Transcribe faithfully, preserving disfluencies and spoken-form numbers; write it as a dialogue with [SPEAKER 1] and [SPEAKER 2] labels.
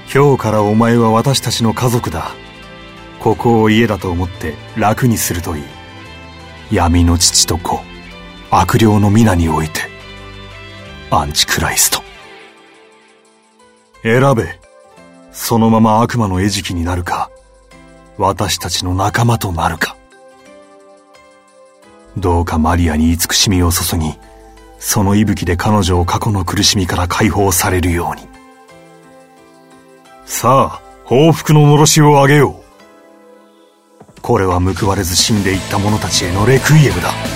[SPEAKER 1] 今日からお前は私たちの家族だ。ここを家だと思って楽にするといい。闇の父と子、悪霊の皆において、アンチクライスト。選べ。そのまま悪魔の餌食になるか、私たちの仲間となるか。どうかマリアに慈しみを注ぎ、その息吹で彼女を過去の苦しみから解放されるように。さあ、報復ののろしを上げよう。これは報われず死んでいった者たちへのレクイエムだ。